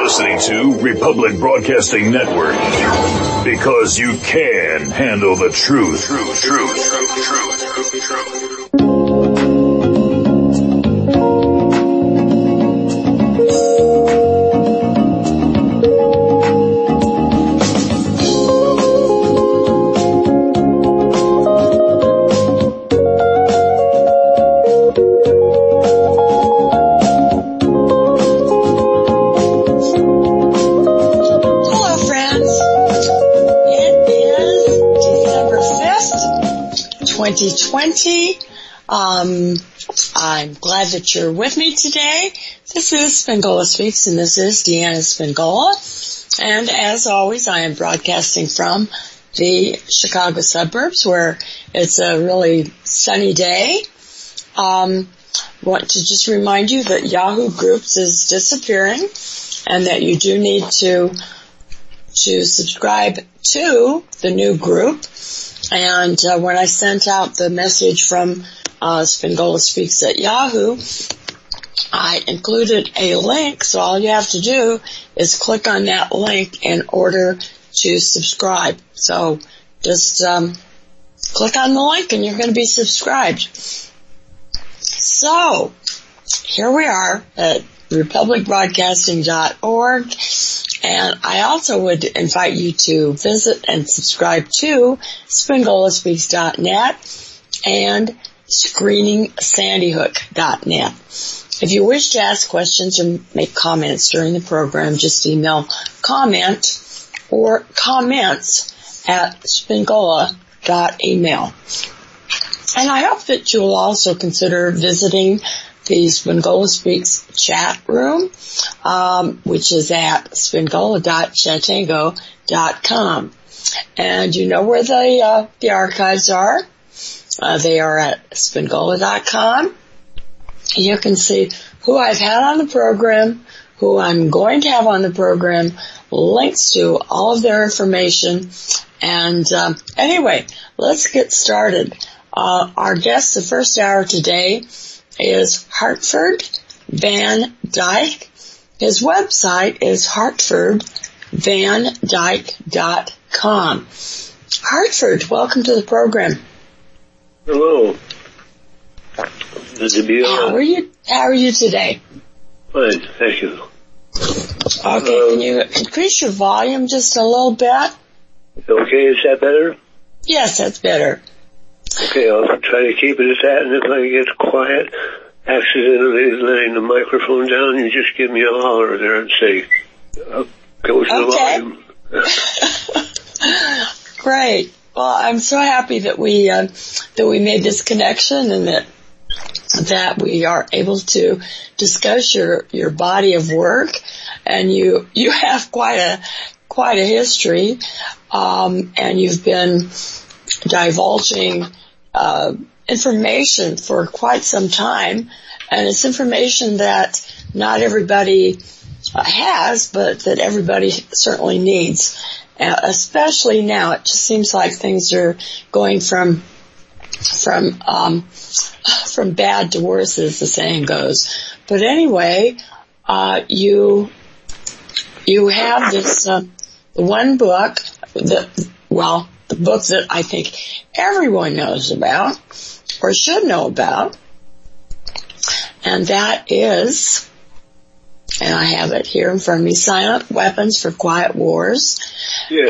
listening to Republic Broadcasting Network. Because you can handle the truth. Hello, friends. It is December 5th, 2020. I'm glad that you're with me today. This is Spingola Speaks, and this is Deanna Spingola. And as always, I am broadcasting from the Chicago suburbs, where it's a really sunny day. Want to just remind you that Yahoo Groups is disappearing, and that you do need to subscribe to the new group. And when I sent out the message from Spingola Speaks at Yahoo, I included a link, so all you have to do is click on that link in order to subscribe. So just click on the link and you're going to be subscribed. So here we are at republicbroadcasting.org, and I also would invite you to visit and subscribe to SpingolaSpeaks.net and ScreeningSandyHook.net. If you wish to ask questions or make comments during the program, just email comment or comments at spingola.email. And I hope that you will also consider visiting the Spingola Speaks chat room, which is at spingola.chatango.com. And you know where the archives are. They are at spingola.com. You can see who I've had on the program, who I'm going to have on the program, links to all of their information. And anyway, let's get started. Our guest the first hour today is Hartford Van Dyke. His website is hartfordvandyke.com. Hartford, welcome to the program. Hello. Good to be on. How are you today? Fine, thank you. Okay, can you increase your volume just a little bit? Okay, is that better? Yes, that's better. Okay, I'll try to keep it at that, and if I get quiet, accidentally letting the microphone down, you just give me a holler there and say, go to the volume. Great. Well, I'm so happy that we made this connection, and that we are able to discuss your body of work, and you have quite a history, and you've been divulging information for quite some time, and it's information that not everybody has, but that everybody certainly needs, especially now. It just seems like things are going from bad to worse, as the saying goes. But anyway, you have this one book, the book that I think everyone knows about, or should know about, and that is, and I have it here in front of me, Silent Weapons for Quiet Wars. Yes.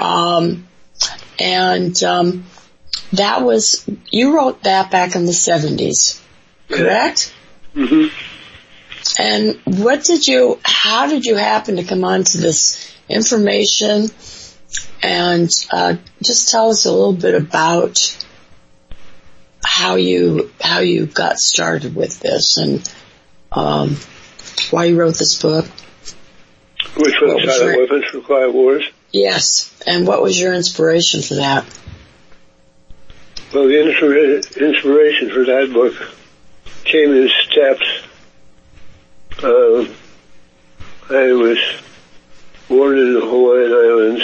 That was, you wrote that back in the 70s, correct? Mm-hmm. And how did you happen to come onto this information? And just tell us a little bit about how you got started with this, and why you wrote this book. Which one, Silent Weapons for Quiet Wars? Yes, and what was your inspiration for that? Well, the inspiration for that book came in steps. I was born in the Hawaiian Islands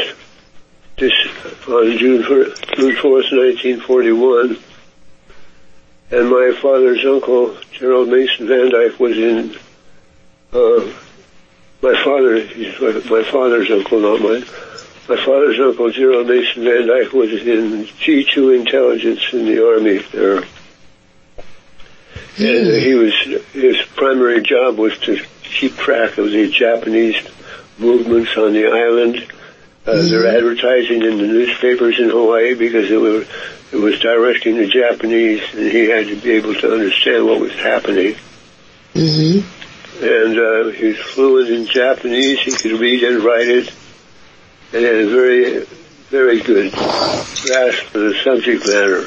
on June 4th, 1941, and my father's uncle, Gerald Mason Van Dyke, was in my father's uncle, not mine. My father's uncle, Gerald Mason Van Dyke, was in G2 intelligence in the Army there. And his primary job was to keep track of the Japanese movements on the island. Their advertising in the newspapers in Hawaii, because it was directing the Japanese, and he had to be able to understand what was happening. And he was fluent in Japanese. He could read and write it, and had a very, very good grasp of the subject matter.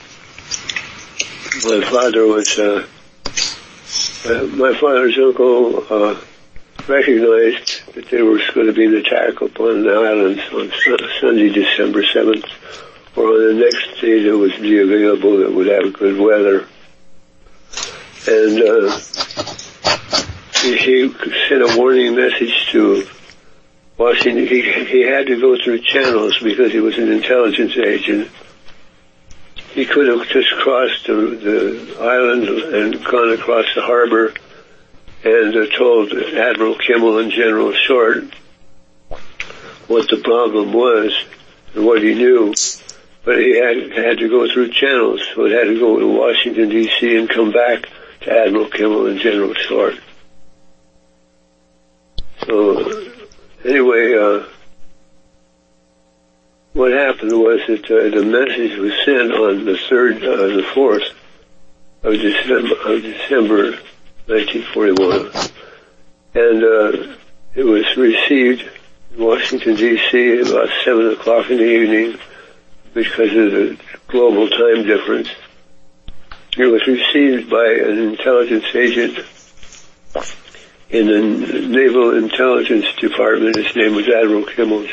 My father's uncle recognized that there was going to be an attack upon the islands on Sunday, December 7th, or on the next day that would be available that would have good weather. And he sent a warning message to Washington. He had to go through channels because he was an intelligence agent. He could have just crossed the island and gone across the harbor and told Admiral Kimmel and General Short what the problem was and what he knew. But he had to go through channels, so it had to go to Washington, D.C. and come back to Admiral Kimmel and General Short. So, anyway, what happened was that the message was sent on the 4th of December 1941, and it was received in Washington, D.C. at about 7 o'clock in the evening because of the global time difference. It was received by an intelligence agent in the Naval Intelligence Department. His name was Admiral Kimmel.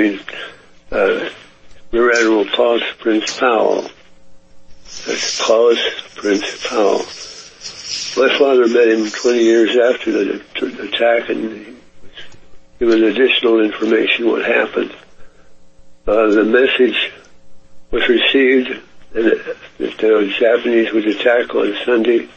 Rear Admiral Paulus Prince Powell. That's Paulus Prince Powell. My father met him 20 years after the attack, and he was given additional information what happened. The message was received that the Japanese would attack on Sunday,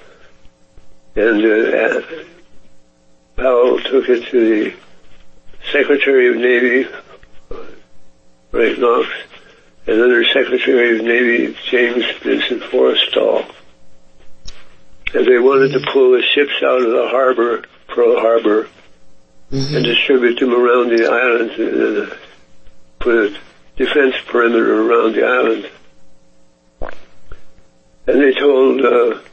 and Powell took it to the Secretary of Navy, Frank Knox, and Under Secretary of Navy James Vincent Forrestal. And they wanted to pull the ships out of the harbor, Pearl Harbor, and distribute them around the islands and put a defense perimeter around the island. And they told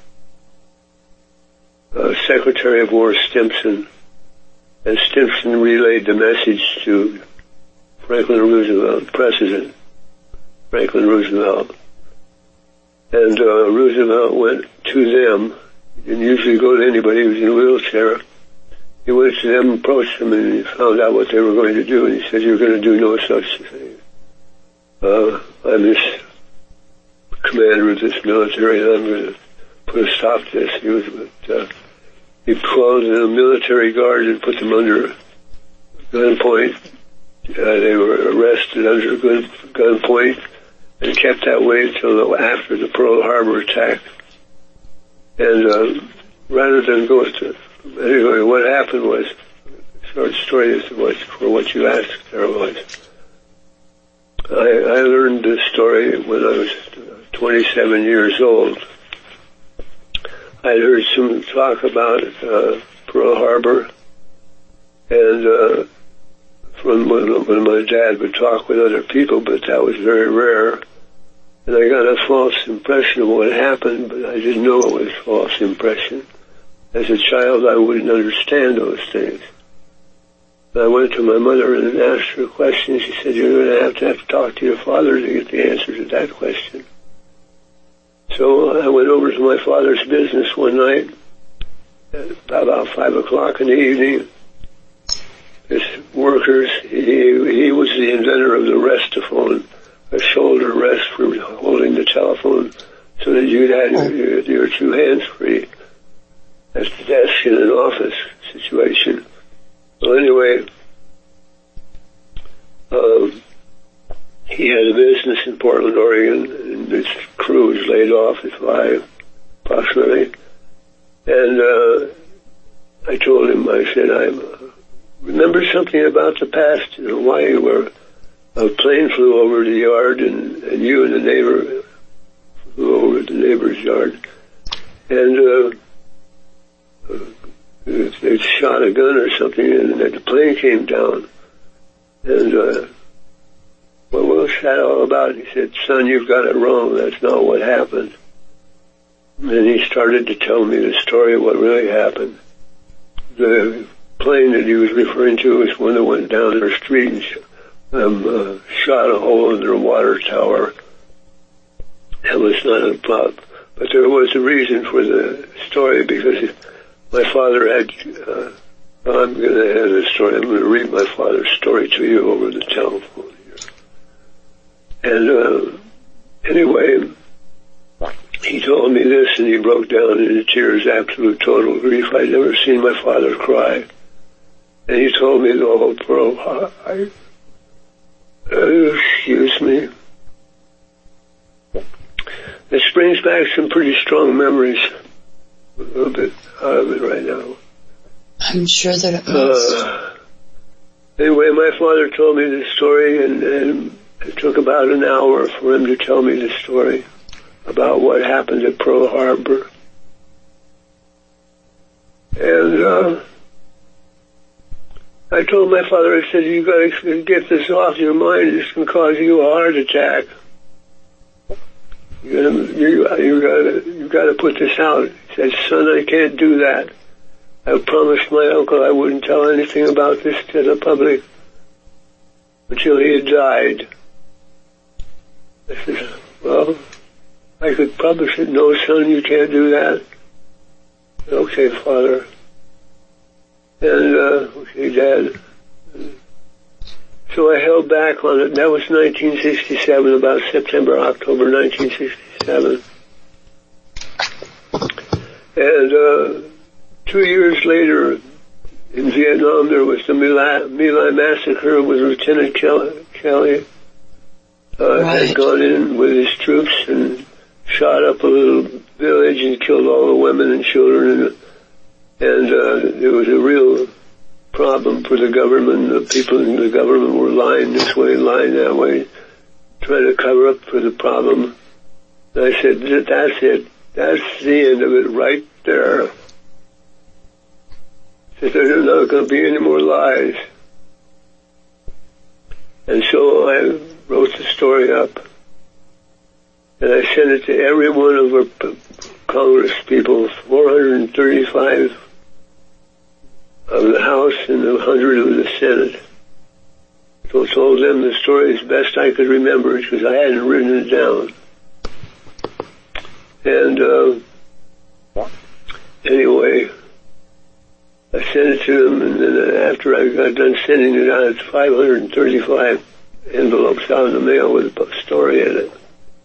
Secretary of War Stimson, and Stimson relayed the message to Franklin Roosevelt, President Franklin Roosevelt. And Roosevelt went to them. He didn't usually go to anybody who was in a wheelchair. He went to them, approached them, and he found out what they were going to do, and he said, "You're going to do no such thing. I'm this commander of this military, and I'm going to put a stop to this." He called in a military guard and put them under gunpoint. They were arrested under gunpoint and kept that way until after the Pearl Harbor attack. And rather than go to... Anyway, what happened was, short story is for what you asked there was, I learned this story when I was 27 years old. I'd heard some talk about Pearl Harbor, and from when my dad would talk with other people, but that was very rare. And I got a false impression of what happened, but I didn't know it was a false impression. As a child, I wouldn't understand those things. And I went to my mother and asked her a question. She said, "You're going to have to talk to your father to get the answer to that question." So I went over to my father's business one night, at about 5 o'clock in the evening. His workers, he was the inventor of the rest-a-phone, a shoulder rest for holding the telephone so that you'd have your two hands free at the desk in an office situation. Well, anyway, he had a business in Portland, Oregon, and his crew was laid off at 5, approximately. And I told him, I said, remember something about the past in Hawaii where a plane flew over the yard and you and the neighbor flew over the neighbor's yard. And they shot a gun or something and the plane came down. And what was that all about? He said, son, you've got it wrong. That's not what happened. And then he started to tell me the story of what really happened. The plane that he was referring to was one that went down their street and shot a hole in their water tower. That was not a problem. But there was a reason for the story because my father had, I'm going to have the story. I'm going to read my father's story to you over the telephone here. And anyway, he told me this and he broke down into tears, absolute total grief. I'd never seen my father cry. And he told me the whole Pearl excuse me. This brings back some pretty strong memories. A little bit out of it right now. I'm sure that it must. Anyway, my father told me this story and it took about an hour for him to tell me the story about what happened at Pearl Harbor. And I told my father, I said, you got to get this off your mind. This can cause you a heart attack. You got to put this out. He said, son, I can't do that. I promised my uncle I wouldn't tell anything about this to the public until he had died. I said, well, I could publish it. No, son, you can't do that. Okay, Father. And, okay, Dad. So I held back on it. That was 1967, about September, October 1967. And 2 years later, in Vietnam, there was the My Lai massacre with Lieutenant Kelly. Had gone in with his troops and shot up a little village and killed all the women and children. And there was a real problem for the government. The people in the government were lying this way, lying that way, trying to cover up for the problem. And I said, that's it. That's the end of it right there. I said, there's not going to be any more lies. And so I wrote the story up. And I sent it to every one of our Congress people, 435 of the House and 100 of the Senate. So I told them the story as best I could remember it because I hadn't written it down. And anyway, I sent it to them, and then after I got done sending it out, it's 535 envelopes out in the mail with a story in it.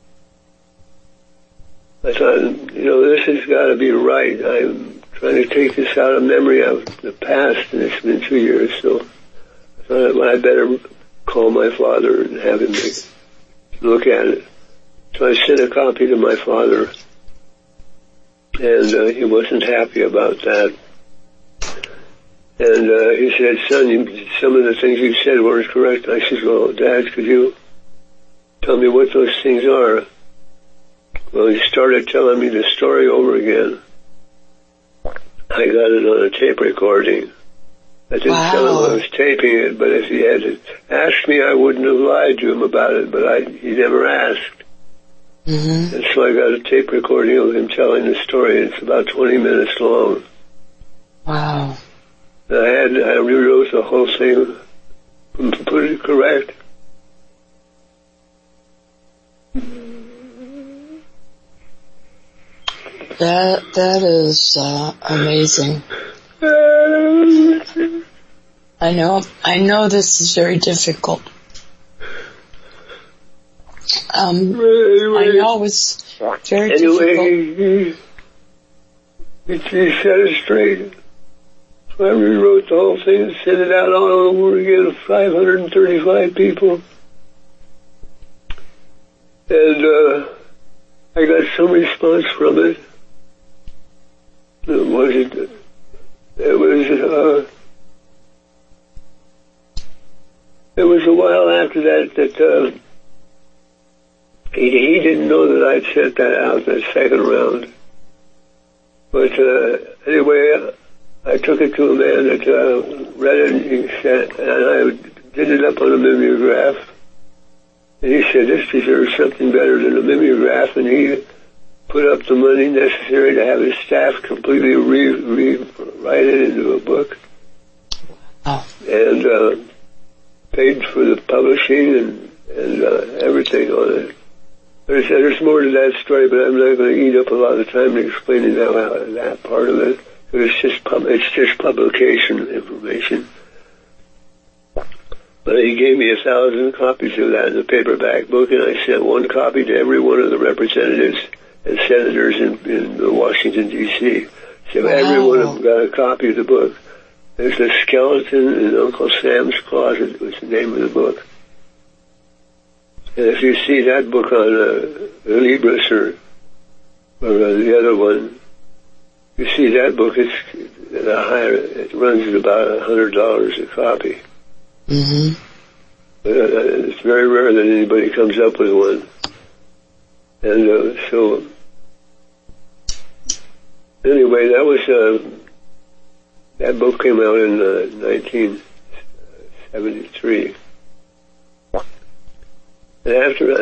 I thought, this has got to be right. I'm trying to take this out of memory of the past, and it's been 2 years, so I thought I better call my father and have him look at it. So I sent a copy to my father, and he wasn't happy about that. And he said, son, some of the things you said weren't correct. I said, well, Dad, could you tell me what those things are? Well, he started telling me the story over again. I got it on a tape recording. I didn't tell him I was taping it, but if he had asked me, I wouldn't have lied to him about it, but he never asked. Mm-hmm. And so I got a tape recording of him telling the story. It's about 20 minutes long. Wow. I rewrote the whole thing, put it correct. That is amazing. I know this is very difficult. I know it's very difficult. He set it straight. So I rewrote the whole thing and sent it out all over again to 535 people. And I got some response from it. It was There was a while after that he didn't know that I'd sent that out, that second round. But anyway, I took it to a man that read it, and I did it up on a mimeograph. And he said, this deserves something better than a mimeograph, and he put up the money necessary to have his staff completely rewrite it into a book. Oh. And paid for the publishing and everything on it. There's more to that story, but I'm not going to eat up a lot of time explaining that part of it. It's just publication information. But he gave me 1,000 copies of that in the paperback book, and I sent one copy to every one of the representatives and senators in Washington, D.C. So every one of them got a copy of the book. There's a skeleton in Uncle Sam's closet was the name of the book. And if you see that book on Libris or the other one, you see that book, it runs at about $100 a copy. Mm-hmm. But it's very rare that anybody comes up with one. And so, anyway, that book came out in 1973. And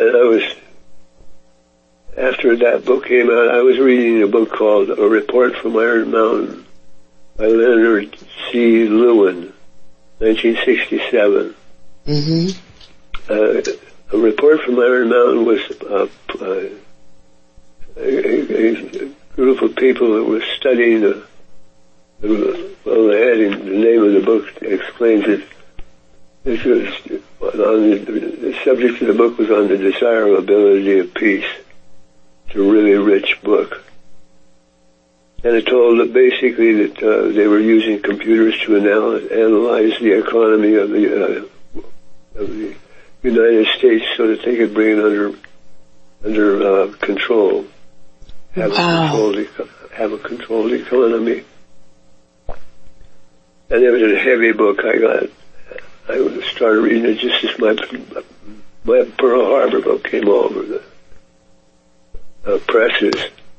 after that book came out, I was reading a book called A Report from Iron Mountain by Leonard C. Lewin, 1967. Mm-hmm. A Report from Iron Mountain was a group of people that were studying the name of the book explains it. This was the subject of the book was on the desirability of peace. It's a really rich book. And it told that basically that they were using computers to analyze the economy of the United States so that they could bring it under control. Have a controlled economy. And it was a heavy book. I started reading it just as my Pearl Harbor book came over the presses.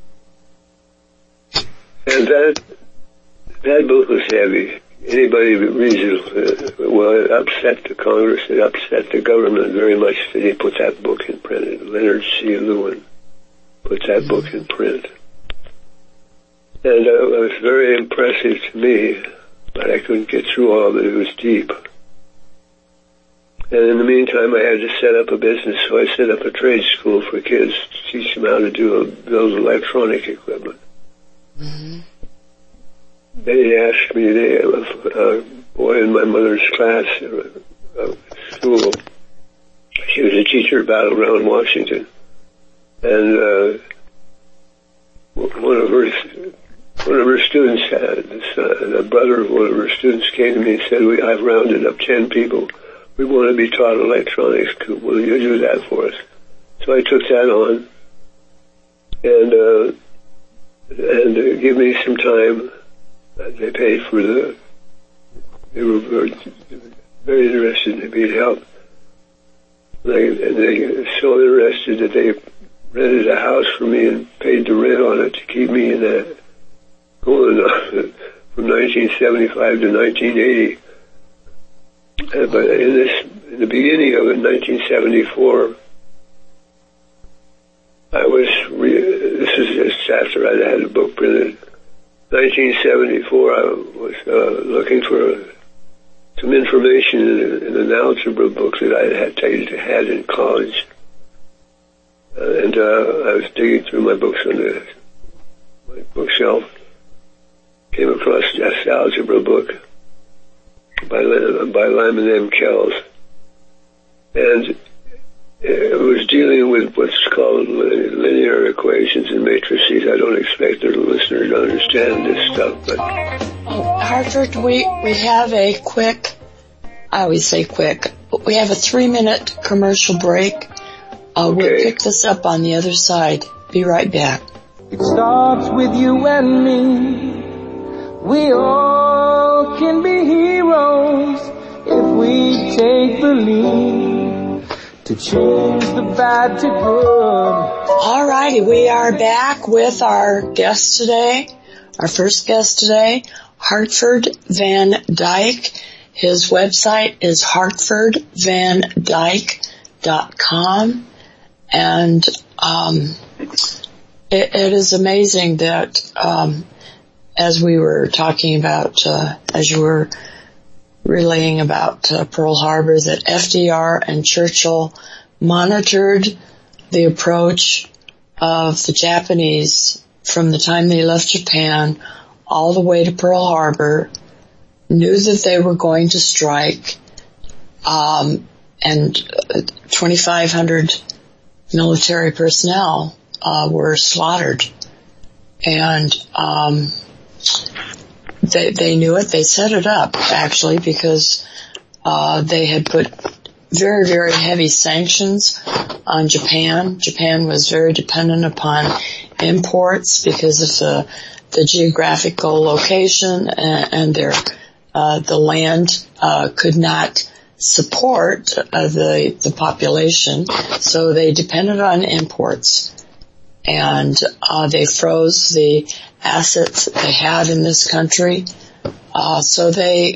And that book was heavy. Anybody that reads it, it upset the Congress, it upset the government very much that he put that book in print. Leonard C. Lewin put that book in print. And it was very impressive to me, but I couldn't get through all of it. It was deep. And in the meantime, I had to set up a business, so I set up a trade school for kids to teach them how to build electronic equipment. Mm-hmm. They asked me, a boy in my mother's class school, she was a teacher at Battle Ground, Washington, and one of her students, the brother of one of her students came to me and said, I've rounded up 10 people. We want to be taught electronics. Will you do that for us? So I took that on, and give me some time. They paid for they were very interested in me to help. And they were so interested that they rented a house for me and paid the rent on it to keep me in that going from 1975 to 1980. But in the beginning of it, 1974, this is just after I'd had the book printed. 1974, I was looking for some information in an algebra book that I had in college. And I was digging through my books on my bookshelf. Came across this algebra book by Lyman M. Kells. And it was dealing with what's called linear equations and matrices. I don't expect the listener to understand this stuff, but... Hartford, we have a quick, I always say quick, but we have a 3-minute commercial break. We'll pick this up on the other side. Be right back. It starts with you and me. We all can be heroes if we take the believe to change the bad to good. All righty, we are back with our guest today, our first guest today, Hartford Van Dyke. His website is hartfordvandyke.com, and it is amazing that as we were talking about, as you were relaying about Pearl Harbor, that FDR and Churchill monitored the approach of the Japanese from the time they left Japan all the way to Pearl Harbor, knew that they were going to strike, and 2,500 military personnel were slaughtered. And they knew it. They set it up, actually, because they had put very, very heavy sanctions on Japan. Japan was very dependent upon imports because of the geographical location, and their the land could not support the population, so they depended on imports. And they froze the assets they had in this country. So they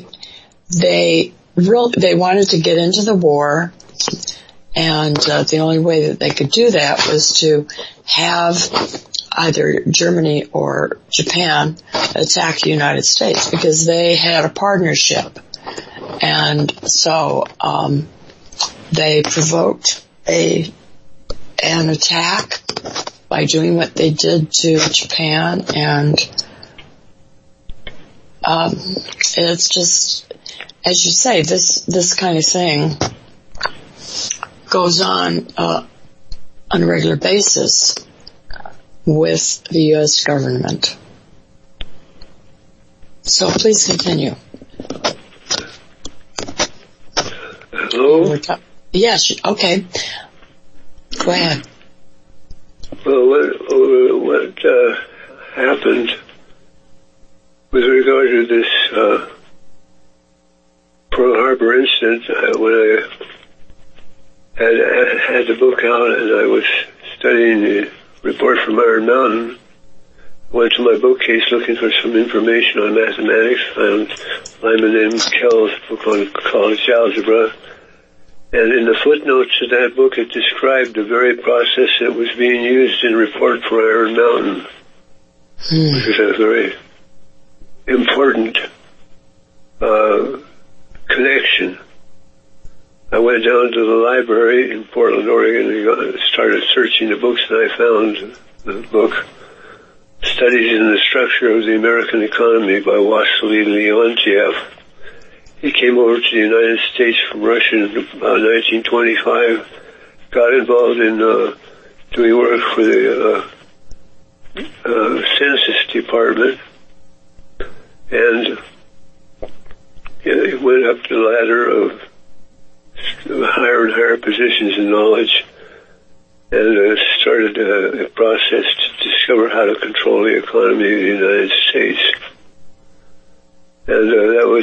wanted to get into the war, and the only way that they could do that was to have either Germany or Japan attack the United States, because they had a partnership. And so they provoked an attack by doing what they did to Japan, and it's just, as you say, this kind of thing goes on a regular basis with the U.S. government. So please continue. Hello? Yes, okay. Go ahead. Well, what happened with regard to this Pearl Harbor incident, when I had the book out and I was studying the report from Iron Mountain, I went to my bookcase looking for some information on mathematics, found Lyman M. Kell's book on college algebra, and in the footnotes of that book, it described the very process that was being used in Report for Iron Mountain, which is a very important connection. I went down to the library in Portland, Oregon, and started searching the books, and I found the book, Studies in the Structure of the American Economy by Wassily Leontiev. He came over to the United States from Russia in about 1925, got involved in doing work for the Census Department, and he went up the ladder of higher and higher positions in knowledge, and started a process to discover how to control the economy of the United States. And that was...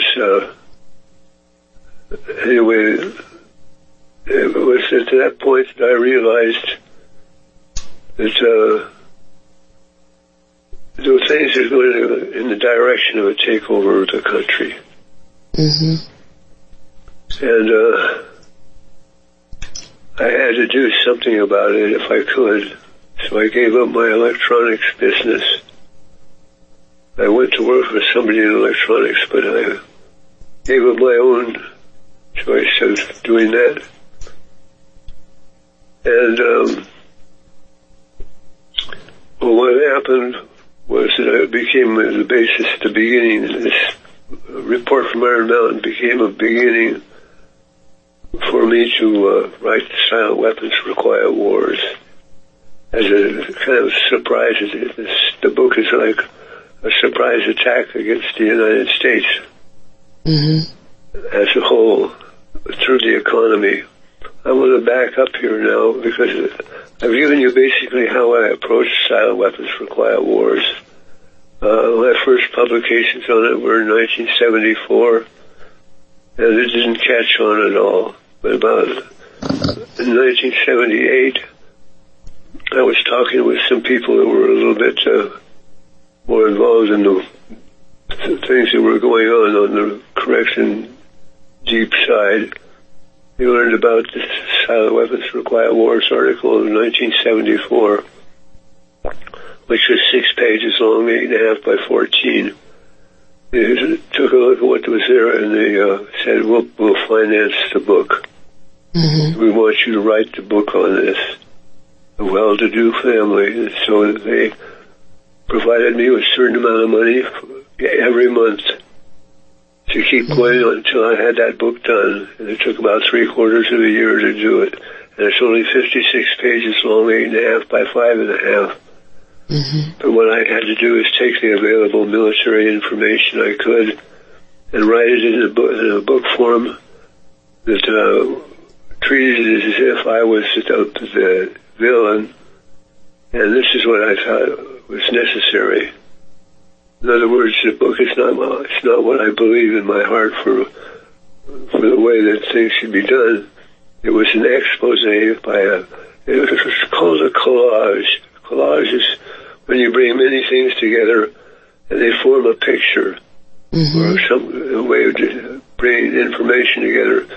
Anyway, it was at that point that I realized that those things are going in the direction of a takeover of the country. Mm-hmm. And I had to do something about it if I could. So I gave up my electronics business. I went to work for somebody in electronics, but I gave up my own choice of doing that. And what happened was that it became the basis at the beginning. This report from Iron Mountain became a beginning for me to write Silent Weapons for Quiet Wars as a kind of surprise. The book is like a surprise attack against the United States as a whole, through the economy. I want to back up here now because I've given you basically how I approached Silent Weapons for Quiet Wars. My first publications on it were in 1974, and it didn't catch on at all. But about in 1978, I was talking with some people that were a little bit more involved in the things that were going on the correction deep side. We learned about the Silent Weapons for Quiet Wars article in 1974, which was 6 pages long, 8.5 by 14. They took a look at what was there, and they said, we'll finance the book. Mm-hmm. We want you to write the book on this. A well-to-do family. And so they provided me with a certain amount of money every month to keep going on until I had that book done. And it took about 3/4 of a year to do it. And it's only 56 pages long, 8.5 by 5.5. Mm-hmm. But what I had to do is take the available military information I could and write it in a book form that treated it as if I was the villain, and this is what I thought was necessary. In other words, the book is not what I believe in my heart for the way that things should be done. It was an expose it was called a collage. Collage is when you bring many things together and they form a picture, mm-hmm. or a way of bringing information together.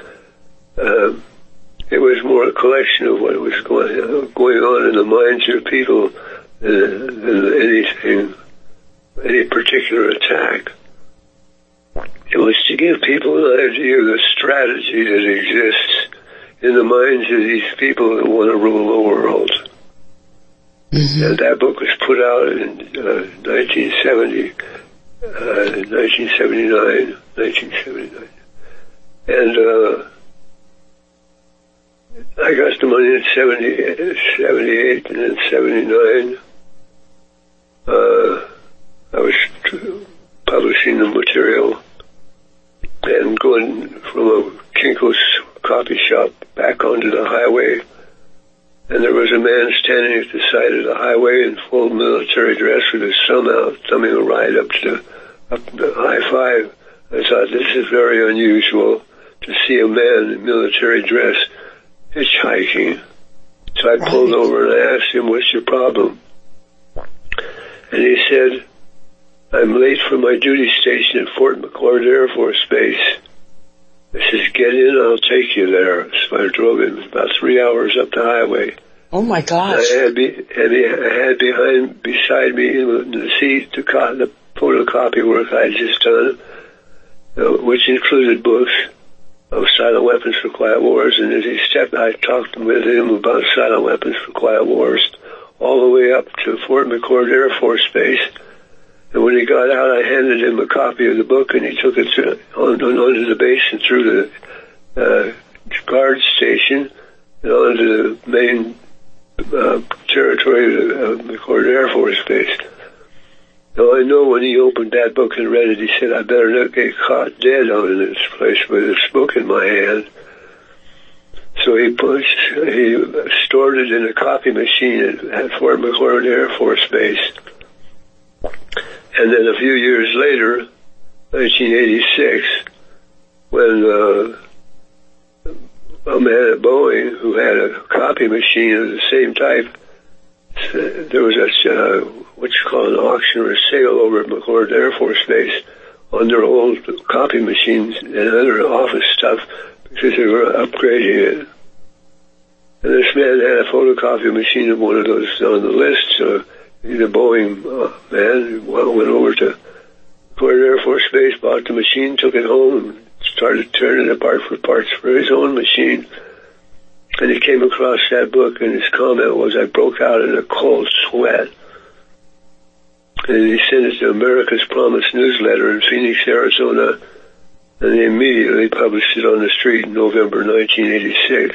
It was more a collection of what was going on in the minds of people than any particular attack. It was to give people an idea of the strategy that exists in the minds of these people that want to rule the world. Mm-hmm. And that book was put out in 1979. And I got the money in 78 and then 79. I was publishing the material and going from a Kinko's coffee shop back onto the highway. And there was a man standing at the side of the highway in full military dress with his thumb out, thumbing a ride up the I-5. I thought, this is very unusual to see a man in military dress hitchhiking. So I pulled over and I asked him, what's your problem? And he said, I'm late for my duty station at Fort McCord Air Force Base. I says, get in, I'll take you there. So I drove him about 3 hours up the highway. Oh my gosh. I had beside me in the seat the photocopy work I had just done, which included books of Silent Weapons for Quiet Wars. And as he stepped, I talked with him about Silent Weapons for Quiet Wars all the way up to Fort McCord Air Force Base. And when he got out, I handed him a copy of the book, and he took it onto the base and through the guard station and onto the main territory of McCord Air Force Base. Now, I know when he opened that book and read it, he said, I better not get caught dead out in this place with this book in my hand. So he stored it in a copy machine at Fort McCord Air Force Base. And then a few years later, 1986, when a man at Boeing who had a copy machine of the same type, there was what you call an auction or a sale over at McCord Air Force Base on their old copy machines and other office stuff because they were upgrading it. And this man had a photocopy machine of one of those on the list, so the Boeing man went over to McCord Air Force Base, bought the machine, took it home, and started turning it apart for parts for his own machine. And he came across that book, and his comment was, I broke out in a cold sweat. And he sent it to America's Promise newsletter in Phoenix, Arizona, and they immediately published it on the street in November 1986.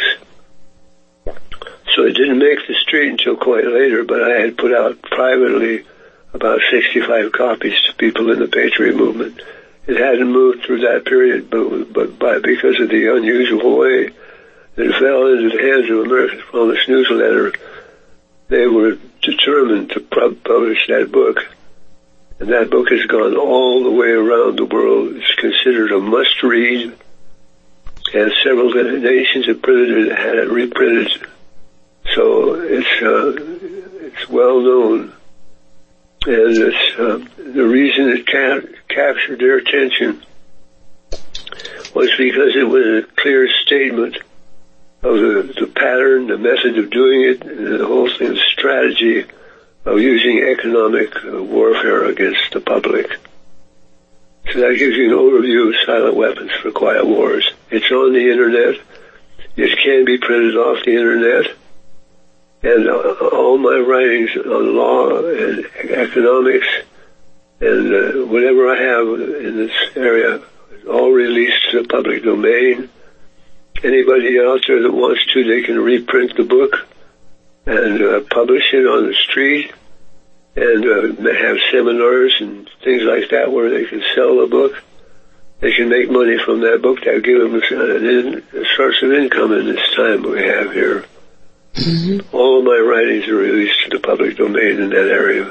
So it didn't make the street until quite later, but I had put out privately about 65 copies to people in the Patriot movement. It hadn't moved through that period, but because of the unusual way that it fell into the hands of America's Promise newsletter, they were determined to publish that book. And that book has gone all the way around the world. It's considered a must-read. and several nations have printed it, had it reprinted. So it's well known, and it's the reason it captured their attention was because it was a clear statement of the pattern, the method of doing it, and the whole thing, the strategy of using economic warfare against the public. So that gives you an overview of Silent Weapons for Quiet Wars. It's on the Internet. It can be printed off the Internet. And all my writings on law and economics and whatever I have in this area is all released to the public domain. Anybody out there that wants to, they can reprint the book and publish it on the street and have seminars and things like that where they can sell the book. They can make money from that book. That'll give them a source of income in this time we have here. Mm-hmm. All of my writings are released to the public domain in that area.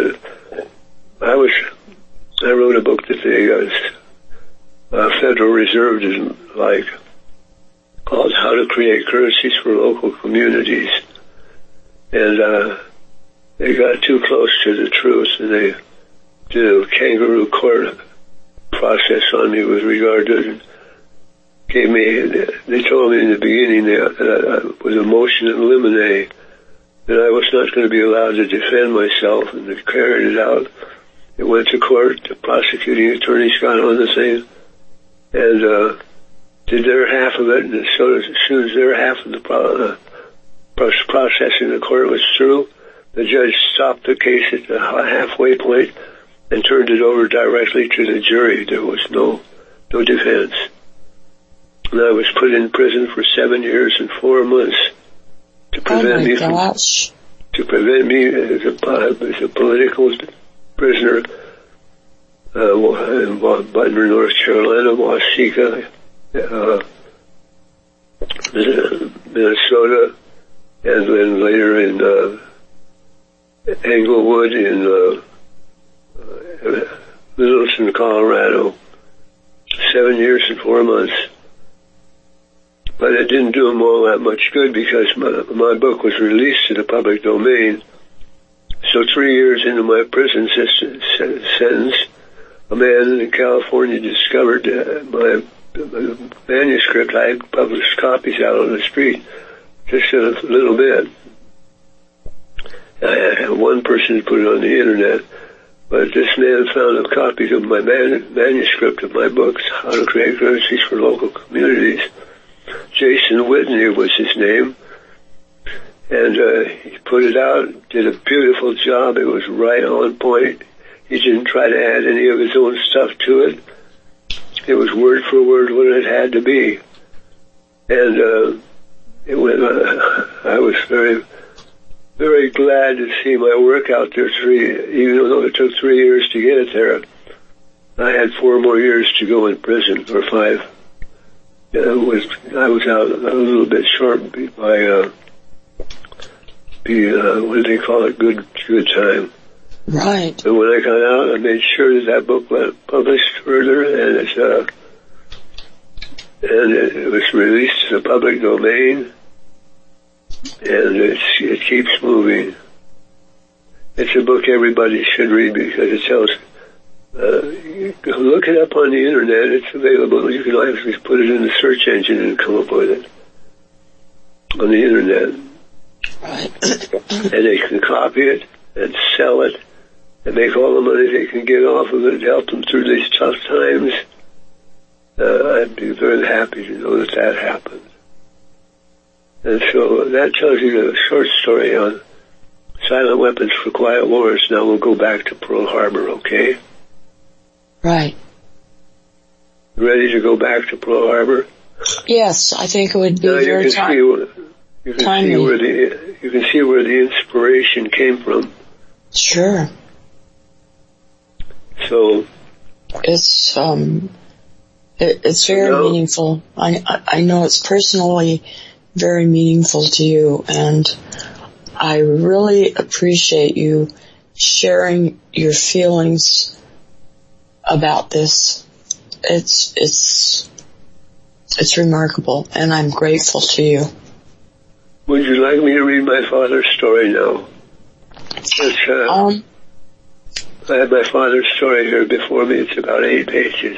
I wrote a book that the Federal Reserve didn't like, called How to Create Currencies for Local Communities. And they got too close to the truth, and they did a kangaroo court process on me with regard to it. They told me in the beginning that with a motion in limine that I was not going to be allowed to defend myself, and they carried it out. It went to court. The prosecuting attorneys got on the thing and did their half of it, and as soon as their half of the process in the court was through, the judge stopped the case at the halfway point and turned it over directly to the jury. There was no defense. And I was put in prison for 7 years and 4 months to prevent me as a political prisoner in Butner, North Carolina, Waseca, Minnesota, and then later in Englewood in Middleton, Colorado. 7 years and 4 months. But it didn't do them all that much good because my book was released to the public domain. So 3 years into my prison sentence, a man in California discovered my manuscript. I published copies out on the street, just a little bit. I had one person put it on the Internet, but this man found a copy of my manuscript of my books, How to Create Currencies for Local Communities. Jason Whitney was his name, and he put it out, did a beautiful job. It was right on point. He didn't try to add any of his own stuff to it. It was word for word what it had to be. And I was very, very glad to see my work out there even though it took 3 years to get it there. I had 4 more years to go in prison, or 5. I was out a little bit short by what do they call it? Good time. Right. And when I got out, I made sure that book went published further, and it was released to the public domain, and it keeps moving. It's a book everybody should read because it tells. You can look it up on the Internet. It's available. You can actually put it in the search engine and come up with it on the Internet. Right. And they can copy it and sell it and make all the money they can get off of it, help them through these tough times. I'd be very happy to know that happened. And so that tells you the short story on Silent Weapons for Quiet Wars. Now we'll go back to Pearl Harbor, okay? Right. Ready to go back to Pearl Harbor? Yes, I think it would be very timely. You can see where the inspiration came from. Sure. So it's very meaningful. I know it's personally very meaningful to you, and I really appreciate you sharing your feelings about this. It's It's remarkable, and I'm grateful to you. Would you like me to read my father's story now? I have my father's story here before me. It's about 8 pages.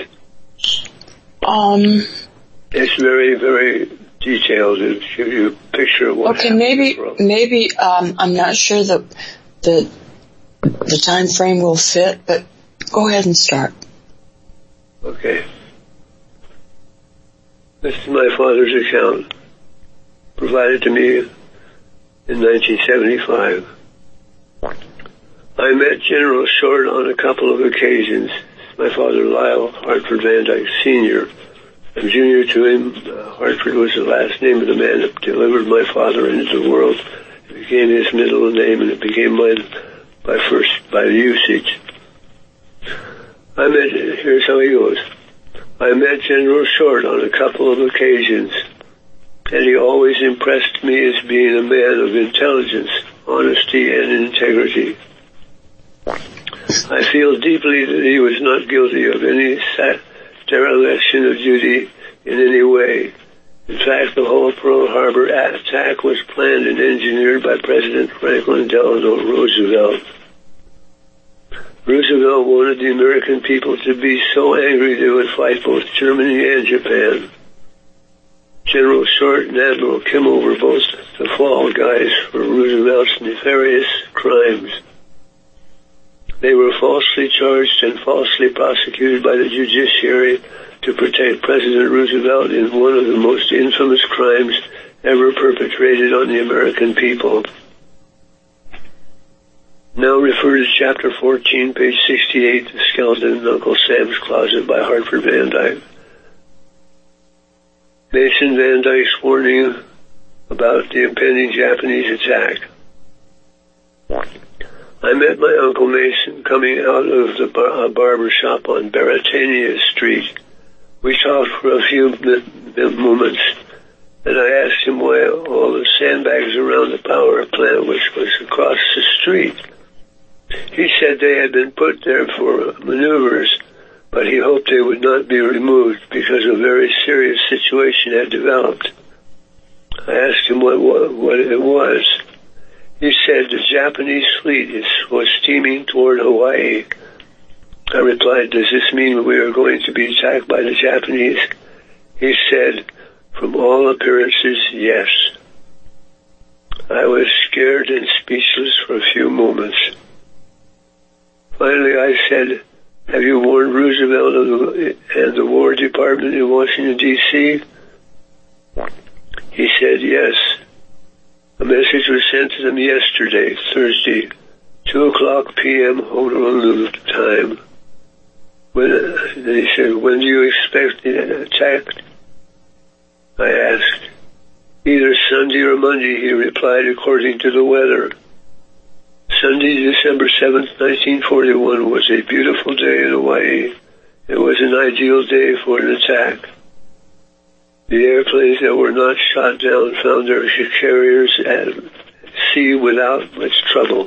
It's very, very detailed. It gives you a picture of what happened. Maybe I'm not sure that the time frame will fit, but go ahead and start. Okay. This is my father's account, provided to me in 1975. I met General Short on a couple of occasions. My father, Lyle Hartford Van Dyke Sr. I'm junior to him. Hartford was the last name of the man that delivered my father into the world. It became his middle name, and it became mine by usage. Here's how he goes. I met General Short on a couple of occasions, and he always impressed me as being a man of intelligence, honesty, and integrity. I feel deeply that he was not guilty of any dereliction of duty in any way. In fact, the whole Pearl Harbor attack was planned and engineered by President Franklin Delano Roosevelt. Roosevelt wanted the American people to be so angry they would fight both Germany and Japan. General Short and Admiral Kimmel were both the fall guys for Roosevelt's nefarious crimes. They were falsely charged and falsely prosecuted by the judiciary to protect President Roosevelt in one of the most infamous crimes ever perpetrated on the American people. Now refer to Chapter 14, page 68, The Skeleton in Uncle Sam's Closet by Hartford Van Dyke. Mason Van Dyke's warning about the impending Japanese attack. I met my Uncle Mason coming out of the barber shop on Baratania Street. We talked for a few moments, and I asked him why all the sandbags around the power plant, which was across the street. He said they had been put there for maneuvers, but he hoped they would not be removed because a very serious situation had developed. I asked him what it was. He said the Japanese fleet was steaming toward Hawaii. I replied, does this mean we are going to be attacked by the Japanese? He said, from all appearances, yes. I was scared and speechless for a few moments. Finally, I said, have you warned Roosevelt and the War Department in Washington, D.C.? He said, yes. A message was sent to them yesterday, Thursday, 2:00 p.m. Honolulu time. He said, when do you expect the attack? I asked. Either Sunday or Monday, he replied, according to the weather. Sunday, December 7th, 1941 was a beautiful day in Hawaii. It was an ideal day for an attack. The airplanes that were not shot down found their carriers at sea without much trouble.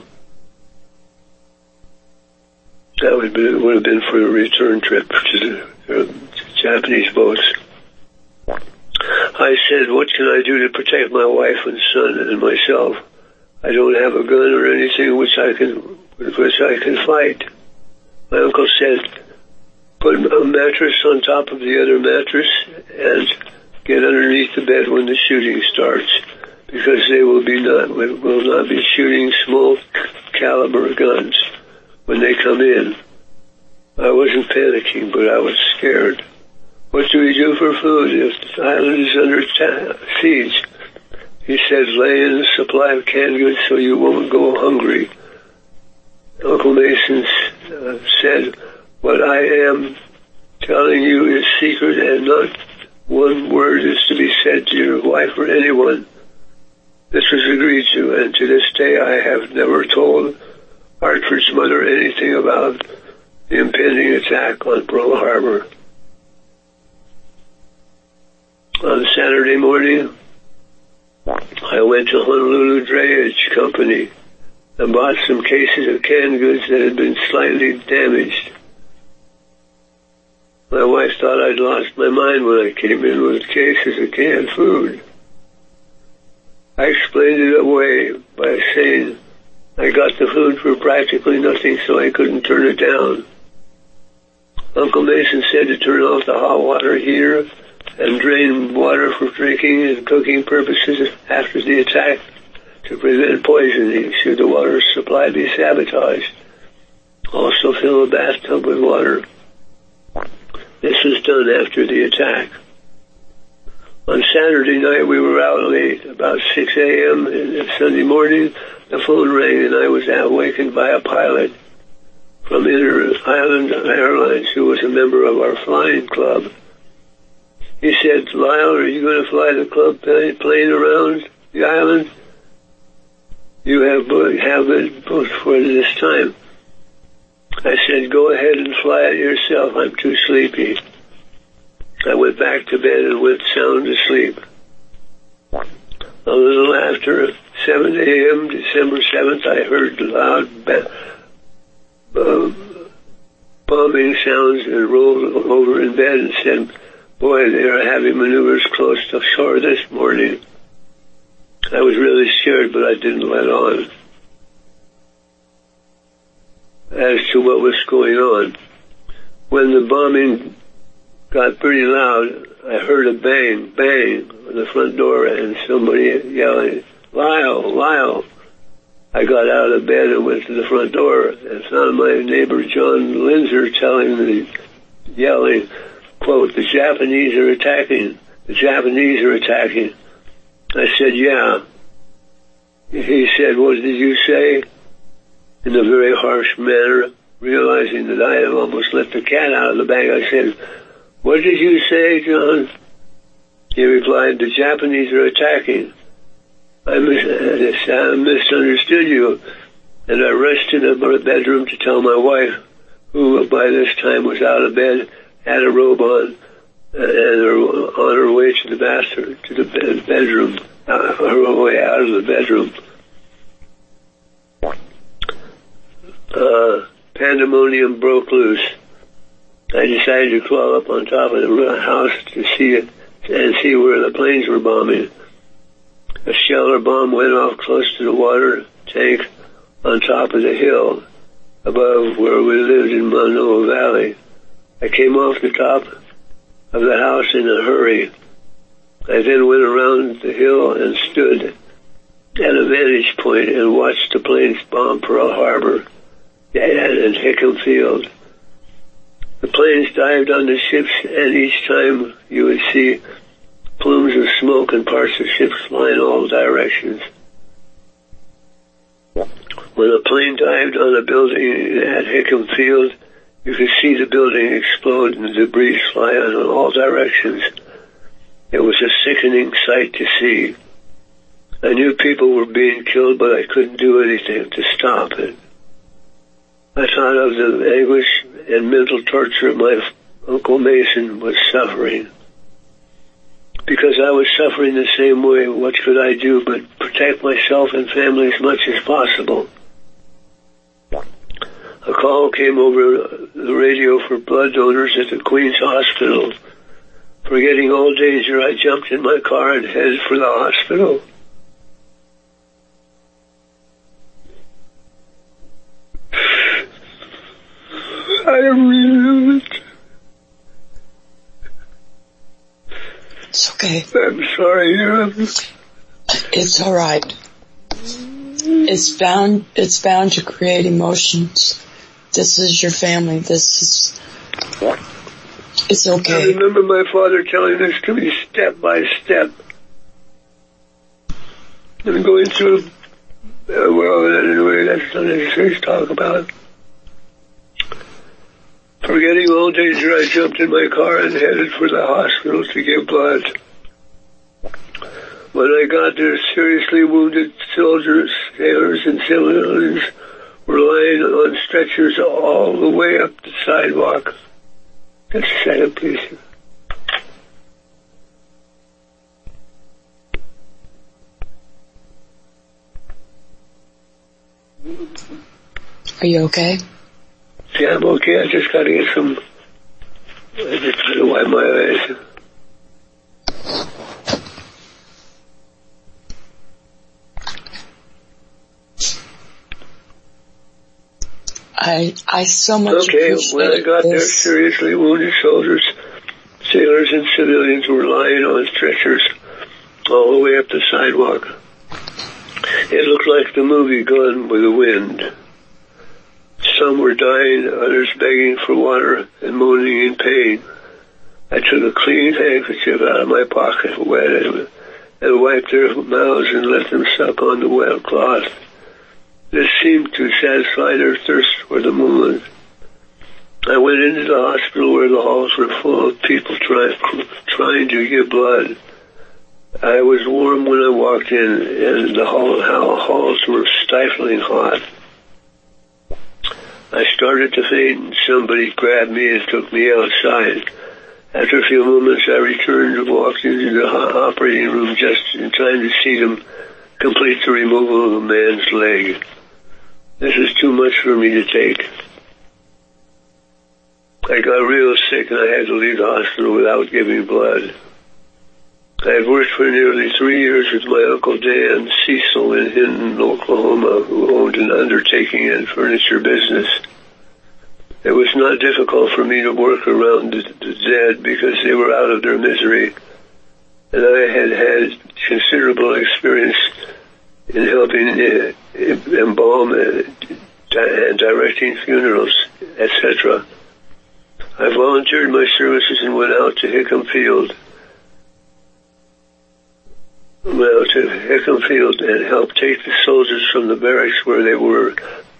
That would have been for a return trip to the Japanese boats. I said, what can I do to protect my wife and son and myself? I don't have a gun or anything with which I can fight. My uncle said, put a mattress on top of the other mattress and get underneath the bed when the shooting starts, because they will not be shooting small caliber guns when they come in. I wasn't panicking, but I was scared. What do we do for food if the island is under siege? He said, lay in a supply of canned goods so you won't go hungry. Uncle Mason said, what I am telling you is secret, and not one word is to be said to your wife or anyone. This was agreed to, and to this day I have never told Hartford's mother anything about the impending attack on Pearl Harbor. On Saturday morning, I went to Honolulu Drayage Company and bought some cases of canned goods that had been slightly damaged. My wife thought I'd lost my mind when I came in with cases of canned food. I explained it away by saying I got the food for practically nothing, so I couldn't turn it down. Uncle Mason said to turn off the hot water heater and drain water for drinking and cooking purposes after the attack to prevent poisoning should the water supply be sabotaged. Also fill a bathtub with water. This was done after the attack. On Saturday night we were out late, about 6 a.m. and Sunday morning the phone rang and I was awakened by a pilot from Inter Island Airlines who was a member of our flying club. He said, "Lyle, are you going to fly the club plane around the island? You have it booked for this time." I said, "Go ahead and fly it yourself. I'm too sleepy." I went back to bed and went sound asleep. A little after 7 a.m., December 7th, I heard loud bombing sounds and rolled over in bed and said, "Boy, they are having maneuvers close to shore this morning." I was really scared, but I didn't let on. As to what was going on, when the bombing got pretty loud, I heard a bang, bang on the front door and somebody yelling, "Lyle, Lyle." I got out of bed and went to the front door and found my neighbor John Linzer yelling, quote, "The Japanese are attacking. The Japanese are attacking." I said, "Yeah." He said, "What did you say?" In a very harsh manner, realizing that I had almost let the cat out of the bag, I said, "What did you say, John?" He replied, "The Japanese are attacking." I misunderstood you, and I rushed into my bedroom to tell my wife, who by this time was out of bed, had a robe on, and on her way to the bathroom, to the bedroom, her way out of the bedroom. Pandemonium broke loose. I decided to crawl up on top of the house to see it and see where the planes were bombing. A shell or bomb went off close to the water tank on top of the hill above where we lived in Monroe Valley. I came off the top of the house in a hurry. I then went around the hill and stood at a vantage point and watched the planes bomb Pearl Harbor and Hickam Field. The planes dived on the ships, and each time you would see plumes of smoke and parts of ships flying all directions. When a plane dived on a building at Hickam Field, you could see the building explode and debris fly in all directions. It was a sickening sight to see. I knew people were being killed, but I couldn't do anything to stop it. I thought of the anguish and mental torture my Uncle Mason was suffering. Because I was suffering the same way, what could I do but protect myself and family as much as possible? A call came over the radio for blood donors at the Queen's Hospital. Forgetting all danger, I jumped in my car and headed for the hospital. I am relieved. It's okay. I'm sorry. It's all right. It's bound to create emotions. This is your family. It's okay. I remember my father telling this to me step by step. I'm going through well, anyway, that's not necessary to talk about. Forgetting all danger, I jumped in my car and headed for the hospital to give blood. When I got there, seriously wounded soldiers, sailors, and civilians were lying on stretchers all the way up the sidewalk. Just a second, please. Are you okay? Yeah, I'm okay. I just got to get some I just had to wipe my eyes. I so much appreciate when I got there, seriously wounded soldiers, sailors and civilians were lying on stretchers all the way up the sidewalk. It looked like the movie Gone with the Wind. Some were dying, others begging for water and moaning in pain. I took a clean handkerchief out of my pocket, wet it, and wiped their mouths and let them suck on the wet cloth. This seemed to satisfy their thirst for the moment. I went into the hospital where the halls were full of people trying to give blood. I was warm when I walked in, and the halls were stifling hot. I started to faint, and somebody grabbed me and took me outside. After a few moments, I returned and walked into the operating room just in time to see them complete the removal of a man's leg. This is too much for me to take. I got real sick and I had to leave the hospital without giving blood. I had worked for nearly 3 years with my Uncle Dan Cecil in Hinton, Oklahoma, who owned an undertaking and furniture business. It was not difficult for me to work around the dead because they were out of their misery, and I had had considerable experience in helping embalm and directing funerals, etc. I volunteered my services and went out to Hickam Field. And helped take the soldiers from the barracks where they were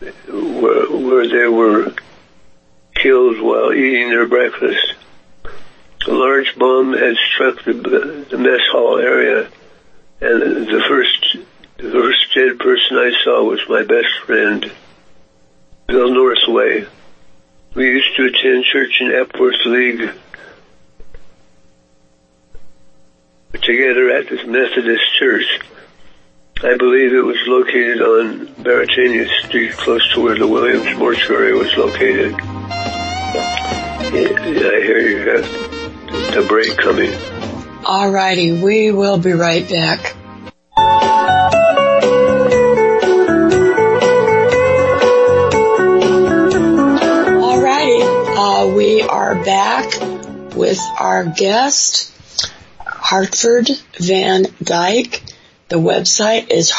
killed while eating their breakfast. A large bomb had struck the mess hall area, and the first dead person I saw was my best friend, Bill Northway. We used to attend church in Epworth League together at this Methodist church. I believe it was located on Baratania Street, close to where the Williams Mortuary was located. I hear you have the break coming. All righty, we will be right back. All righty, we are back with our guest, Hartford Van Dyke. The website is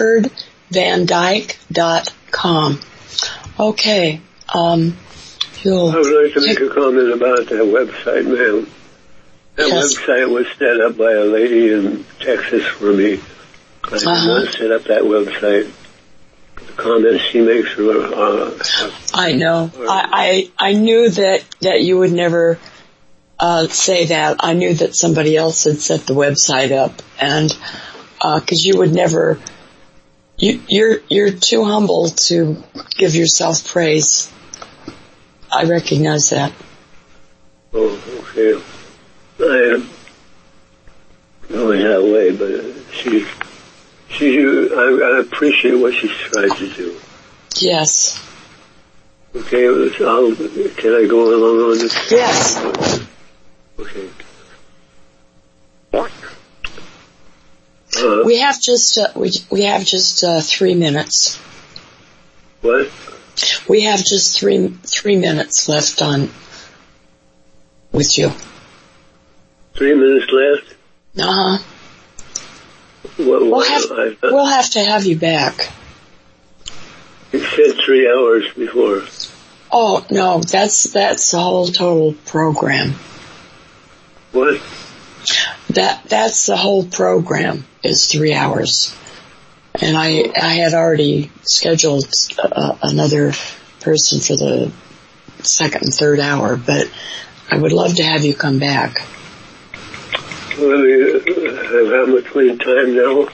hartfordvandyke.com. Okay. I would like to make a comment about that website, ma'am. That website was set up by a lady in Texas for me. I did not set up that website. The comments she makes are... I know. I knew that you would never say that. I knew that somebody else had set the website up, and because you would never... You're too humble to give yourself praise. I recognize that. Oh, okay. I am going that way, but I appreciate what she's trying to do. Yes. Okay, can I go along on this? Yes. Okay. We have just 3 minutes. What? We have just three minutes left on with you. 3 minutes left? Uh-huh. We'll have to have you back. You said 3 hours before. Oh, no, that's the whole total program. What? That's the whole program is 3 hours. And I had already scheduled another person for the second and third hour, but I would love to have you come back. Well, how much time now?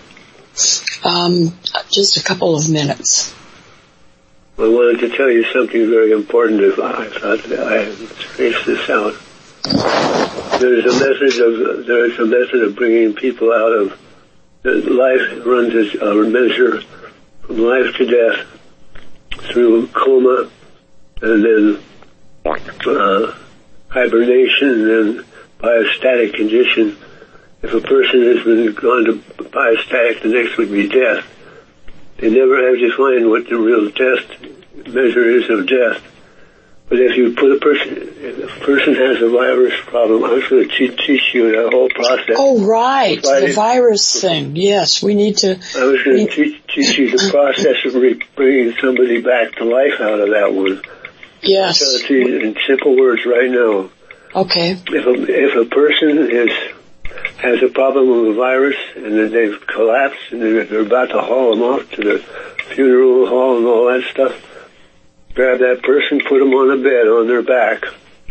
Just a couple of minutes. I wanted to tell you something very important. If I thought that I had traced this out. There is a method of bringing people out of life. Runs a measure from life to death through coma, and then hibernation and then biostatic condition. If a person has been gone to biostatic, the next would be death. They never have defined what the real measure is of death. But if you put if a person has a virus problem, I was going to teach you that whole process. Oh, right. The virus thing. Yes, we need to. I was going to teach you the process of bringing somebody back to life out of that one. Yes. I'll tell you in simple words right now. Okay. If a person has a problem with a virus and then they've collapsed and they're about to haul them off to the funeral hall and all that stuff, grab that person, put them on a bed on their back.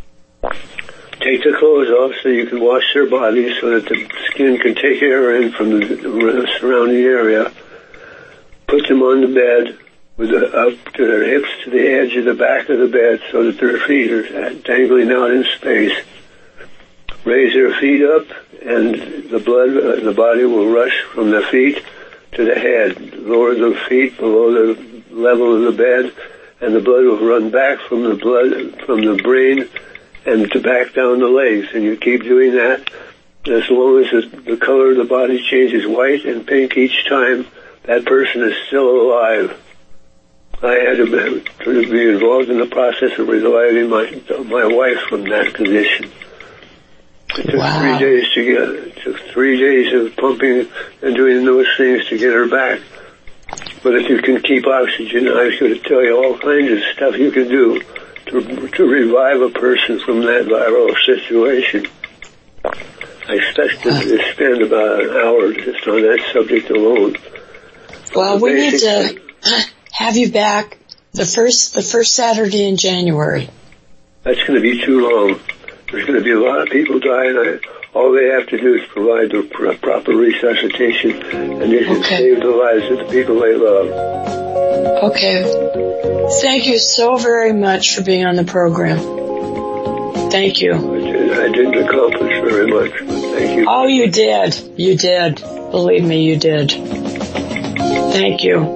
Take the clothes off so you can wash their bodies so that the skin can take air in from the surrounding area. Put them on the bed with up to their hips to the edge of the back of the bed so that their feet are dangling out in space. Raise their feet up and the blood in the body will rush from the feet to the head. Lower the feet below the level of the bed and the blood will run back from the brain and to back down the legs. And you keep doing that as long as the color of the body changes white and pink each time, that person is still alive. I had to be involved in the process of reviving my wife from that condition. It took 3 days to get it. It took 3 days of pumping and doing those things to get her back. But if you can keep oxygen, I was going to tell you all kinds of stuff you can do to revive a person from that viral situation. I expect to spend about an hour just on that subject alone. Well, we need to have you back the first Saturday in January. That's going to be too long. There's going to be a lot of people dying. All they have to do is provide the proper resuscitation, and they can save the lives of the people they love. Okay. Thank you so very much for being on the program. Thank you. I didn't accomplish very much, but thank you. Oh, you did. You did. Believe me, you did. Thank you.